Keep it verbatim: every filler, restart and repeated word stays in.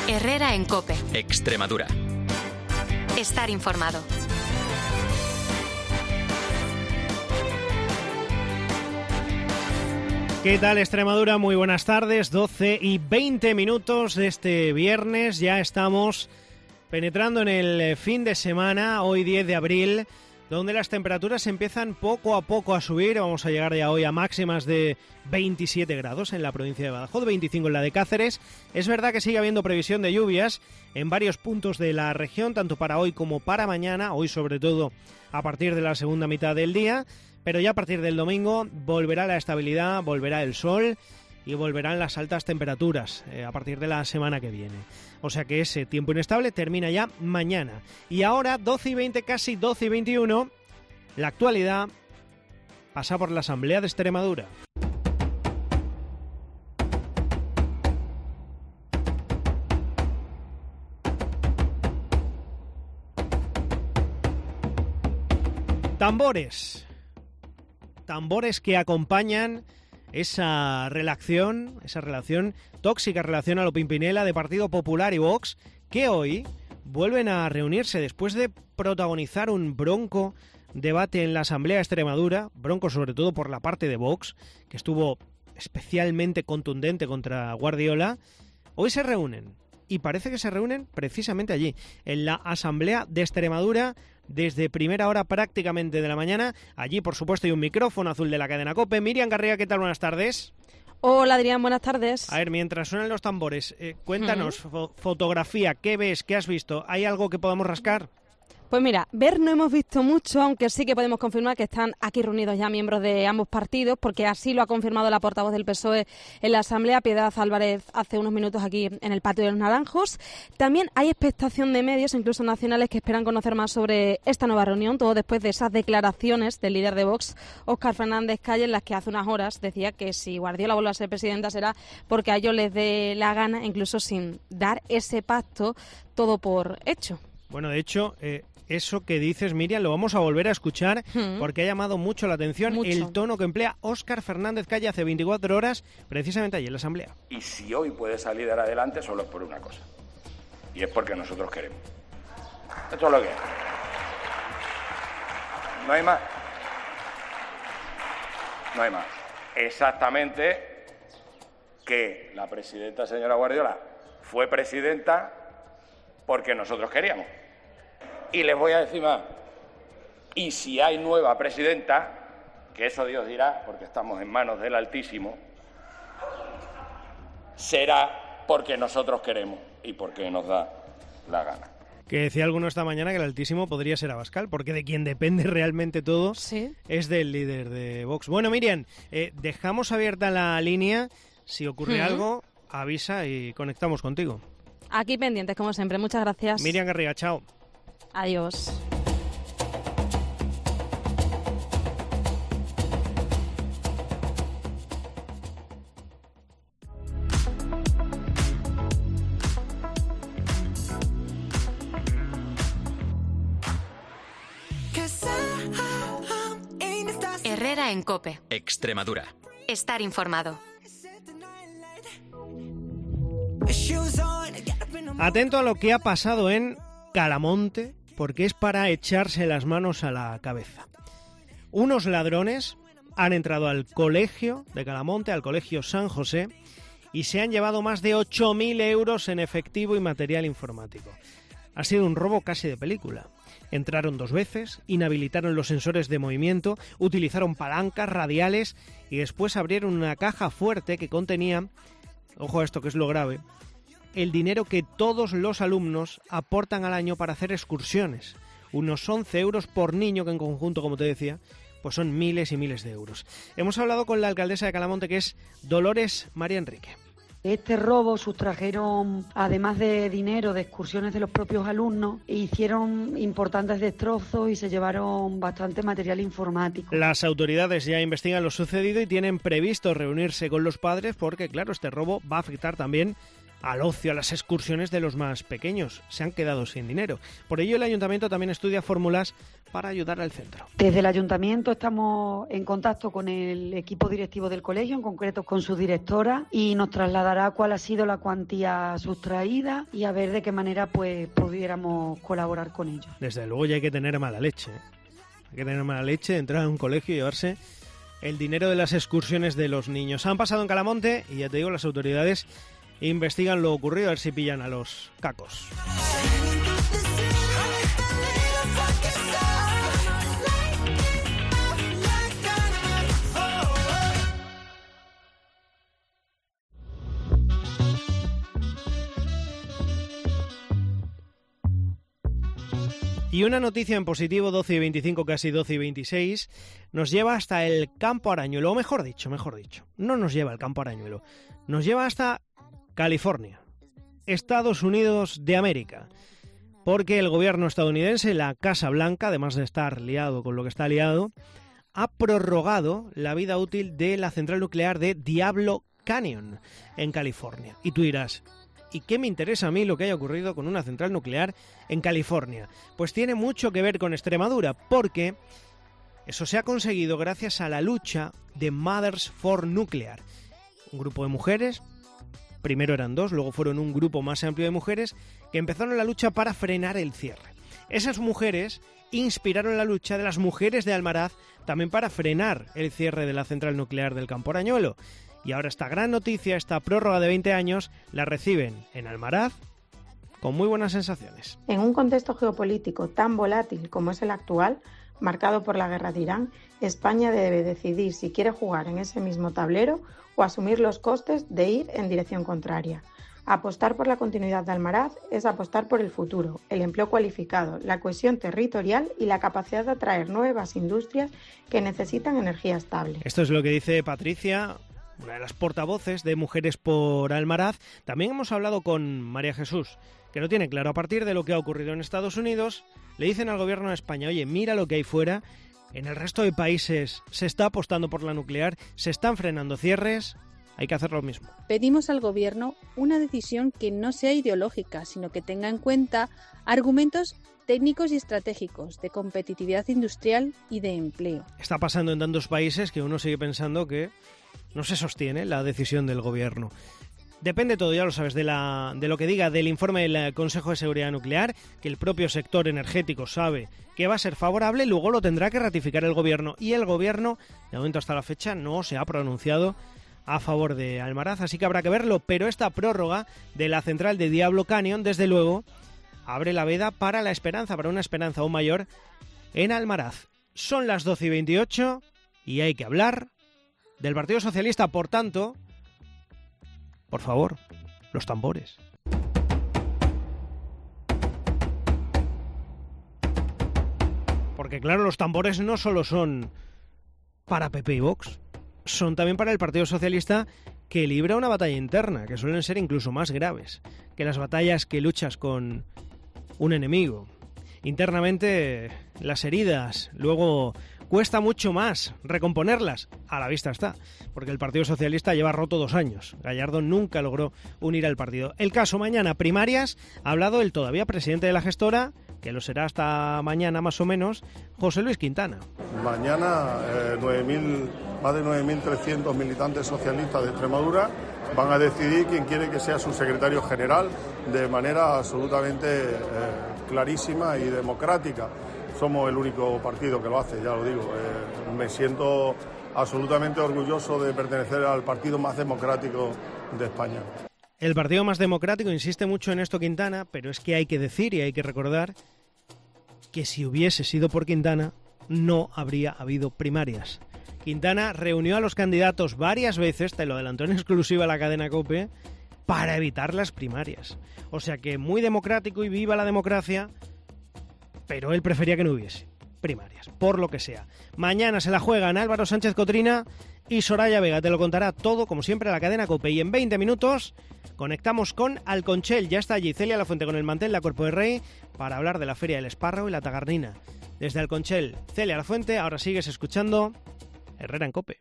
Herrera en COPE. Extremadura. Estar informado. ¿Qué tal, Extremadura? Muy buenas tardes, doce y veinte minutos de este viernes. Ya estamos penetrando en el fin de semana, hoy diez de abril, donde las temperaturas empiezan poco a poco a subir. Vamos a llegar ya hoy a máximas de veintisiete grados en la provincia de Badajoz, veinticinco en la de Cáceres. Es verdad que sigue habiendo previsión de lluvias en varios puntos de la región, tanto para hoy como para mañana, hoy sobre todo a partir de la segunda mitad del día. Pero ya a partir del domingo volverá la estabilidad, volverá el sol y volverán las altas temperaturas eh, a partir de la semana que viene. O sea que ese tiempo inestable termina ya mañana. Y ahora, doce y veinte, casi doce y veintiuno, la actualidad pasa por la Asamblea de Extremadura. Tambores. Tambores que acompañan esa relación, esa relación tóxica, relación a lo Pimpinela de Partido Popular y Vox, que hoy vuelven a reunirse después de protagonizar un bronco debate en la Asamblea de Extremadura, bronco sobre todo por la parte de Vox, que estuvo especialmente contundente contra Guardiola. Hoy se reúnen, y parece que se reúnen precisamente allí, en la Asamblea de Extremadura, desde primera hora prácticamente de la mañana. Allí, por supuesto, hay un micrófono azul de la cadena COPE. Miriam Garriga, ¿qué tal? Buenas tardes. Hola, Adrián, buenas tardes. A ver, mientras suenan los tambores, eh, cuéntanos, uh-huh. fo- fotografía, ¿qué ves? ¿Qué has visto? ¿Hay algo que podamos rascar? Pues mira, ver no hemos visto mucho, aunque sí que podemos confirmar que están aquí reunidos ya miembros de ambos partidos, porque así lo ha confirmado la portavoz del P S O E en la Asamblea, Piedad Álvarez, hace unos minutos aquí en el Patio de los Naranjos. También hay expectación de medios, incluso nacionales, que esperan conocer más sobre esta nueva reunión, todo después de esas declaraciones del líder de Vox, Óscar Fernández Calle, en las que hace unas horas decía que si Guardiola vuelve a ser presidenta será porque a ellos les dé la gana, incluso sin dar ese pacto todo por hecho. Bueno, de hecho, eh, eso que dices, Miriam, lo vamos a volver a escuchar mm. porque ha llamado mucho la atención mucho. el tono que emplea Óscar Fernández Calle hace veinticuatro horas, precisamente allí en la Asamblea. Y si hoy puede salir adelante, solo es por una cosa, y es porque nosotros queremos. Esto es lo que es. No hay más. No hay más. Exactamente que la presidenta, señora Guardiola, fue presidenta porque nosotros queríamos. Y les voy a decir más, y si hay nueva presidenta, que eso Dios dirá, porque estamos en manos del Altísimo, será porque nosotros queremos y porque nos da la gana. Que decía alguno esta mañana que el Altísimo podría ser Abascal, porque de quien depende realmente todo ¿Sí? es del líder de Vox. Bueno, Miriam, eh, dejamos abierta la línea, si ocurre ¿Mm? algo, avisa y conectamos contigo. Aquí pendientes, como siempre. Muchas gracias. Miriam Garriga, chao. Adiós. Herrera en COPE. Extremadura. Estar informado. Atento a lo que ha pasado en Calamonte, porque es para echarse las manos a la cabeza. Unos ladrones han entrado al colegio de Calamonte, al colegio San José, y se han llevado más de ocho mil euros en efectivo y material informático. Ha sido un robo casi de película. Entraron dos veces, inhabilitaron los sensores de movimiento, utilizaron palancas radiales y después abrieron una caja fuerte que contenía, ojo a esto que es lo grave, el dinero que todos los alumnos aportan al año para hacer excursiones. Unos once euros por niño, que en conjunto, como te decía, pues son miles y miles de euros. Hemos hablado con la alcaldesa de Calamonte, que es Dolores María Enrique. Este robo sustrajeron, además de dinero, de excursiones de los propios alumnos, e hicieron importantes destrozos y se llevaron bastante material informático. Las autoridades ya investigan lo sucedido y tienen previsto reunirse con los padres porque, claro, este robo va a afectar también al ocio, a las excursiones de los más pequeños. Se han quedado sin dinero. Por ello, el Ayuntamiento también estudia fórmulas para ayudar al centro. Desde el Ayuntamiento estamos en contacto con el equipo directivo del colegio, en concreto con su directora, y nos trasladará cuál ha sido la cuantía sustraída y a ver de qué manera pues pudiéramos colaborar con ellos. Desde luego ya hay que tener mala leche, ¿eh? Hay que tener mala leche, entrar a un colegio y llevarse el dinero de las excursiones de los niños. Han pasado en Calamonte y ya te digo, las autoridades investigan lo ocurrido, a ver si pillan a los cacos. Y una noticia en positivo, doce y veinticinco, casi doce y veintiséis, nos lleva hasta el Campo Arañuelo, o mejor dicho, mejor dicho, no nos lleva al Campo Arañuelo, nos lleva hasta California, Estados Unidos de América, porque el gobierno estadounidense, la Casa Blanca, además de estar liado con lo que está liado, ha prorrogado la vida útil de la central nuclear de Diablo Canyon, en California. Y tú dirás, ¿y qué me interesa a mí lo que haya ocurrido con una central nuclear en California? Pues tiene mucho que ver con Extremadura, porque eso se ha conseguido gracias a la lucha de Mothers for Nuclear. Un grupo de mujeres, primero eran dos, luego fueron un grupo más amplio de mujeres, que empezaron la lucha para frenar el cierre. Esas mujeres inspiraron la lucha de las mujeres de Almaraz también para frenar el cierre de la central nuclear del Campo Arañuelo. Y ahora esta gran noticia, esta prórroga de veinte años, la reciben en Almaraz con muy buenas sensaciones. En un contexto geopolítico tan volátil como es el actual, marcado por la guerra de Irán, España debe decidir si quiere jugar en ese mismo tablero o asumir los costes de ir en dirección contraria. Apostar por la continuidad de Almaraz es apostar por el futuro, el empleo cualificado, la cohesión territorial y la capacidad de atraer nuevas industrias que necesitan energía estable. Esto es lo que dice Patricia, una de las portavoces de Mujeres por Almaraz. También hemos hablado con María Jesús, que no tiene claro, a partir de lo que ha ocurrido en Estados Unidos, le dicen al gobierno de España, oye, mira lo que hay fuera, en el resto de países se está apostando por la nuclear, se están frenando cierres, hay que hacer lo mismo. Pedimos al gobierno una decisión que no sea ideológica, sino que tenga en cuenta argumentos técnicos y estratégicos de competitividad industrial y de empleo. Está pasando en tantos países que uno sigue pensando que no se sostiene la decisión del gobierno. Depende todo, ya lo sabes, de, la, de lo que diga del informe del Consejo de Seguridad Nuclear, que el propio sector energético sabe que va a ser favorable, luego lo tendrá que ratificar el gobierno. Y el gobierno, de momento hasta la fecha, no se ha pronunciado a favor de Almaraz, así que habrá que verlo. Pero esta prórroga de la central de Diablo Canyon, desde luego, abre la veda para la esperanza, para una esperanza aún mayor en Almaraz. Son las doce y veintiocho y hay que hablar del Partido Socialista, por tanto, por favor, los tambores. Porque claro, los tambores no solo son para P P y Vox, son también para el Partido Socialista, que libra una batalla interna, que suelen ser incluso más graves que las batallas que luchas con un enemigo. Internamente, las heridas, luego cuesta mucho más recomponerlas, a la vista está, porque el Partido Socialista lleva roto dos años. Gallardo nunca logró unir al partido. El caso mañana, primarias, ha hablado el todavía presidente de la gestora, que lo será hasta mañana más o menos, José Luis Quintana. Mañana eh, nueve mil, más de nueve mil trescientos militantes socialistas de Extremadura van a decidir quién quiere que sea su secretario general de manera absolutamente eh, clarísima y democrática. Somos el único partido que lo hace, ya lo digo. Eh, me siento absolutamente orgulloso de pertenecer al partido más democrático de España. El partido más democrático, insiste mucho en esto Quintana, pero es que hay que decir y hay que recordar que si hubiese sido por Quintana, no habría habido primarias. Quintana reunió a los candidatos varias veces, te lo adelantó en exclusiva la cadena COPE, para evitar las primarias. O sea que muy democrático y viva la democracia, pero él prefería que no hubiese primarias, por lo que sea. Mañana se la juegan Álvaro Sánchez Cotrina y Soraya Vega. Te lo contará todo, como siempre, a la cadena COPE. Y en veinte minutos conectamos con Alconchel. Ya está allí Celia Lafuente con el mantel, la Cuerpo de Rey, para hablar de la Feria del Espárrago y la Tagarnina. Desde Alconchel, Celia Lafuente, ahora sigues escuchando Herrera en COPE.